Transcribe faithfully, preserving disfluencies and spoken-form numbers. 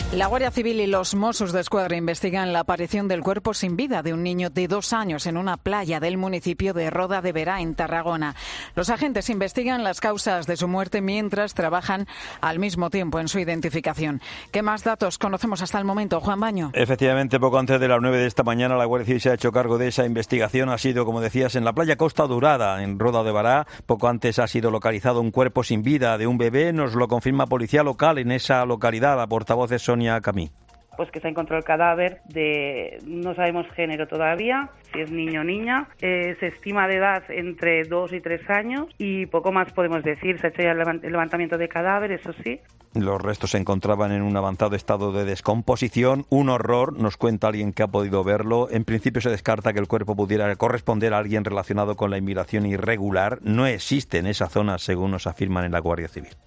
La Guardia Civil y los Mossos d'Esquadra investigan la aparición del cuerpo sin vida de un niño de dos años en una playa del municipio de Roda de Berà, en Tarragona. Los agentes investigan las causas de su muerte mientras trabajan al mismo tiempo en su identificación. ¿Qué más datos conocemos hasta el momento, Juan Baño? Efectivamente, poco antes de las nueve de esta mañana, la Guardia Civil se ha hecho cargo de esa investigación. Ha sido, como decías, en la playa Costa Dorada, en Roda de Berà. Poco antes ha sido localizado un cuerpo sin vida de un bebé. Nos lo confirma policía local en esa localidad. La portavoz es Sonia Camí. Pues que se ha encontrado el cadáver de, no sabemos género todavía, si es niño o niña, eh, se estima de edad entre dos y tres años y poco más podemos decir. Se ha hecho ya el levantamiento de cadáver, eso sí. Los restos se encontraban en un avanzado estado de descomposición, un horror, nos cuenta alguien que ha podido verlo. En principio se descarta que el cuerpo pudiera corresponder a alguien relacionado con la inmigración irregular. No existe en esa zona, según nos afirman en la Guardia Civil.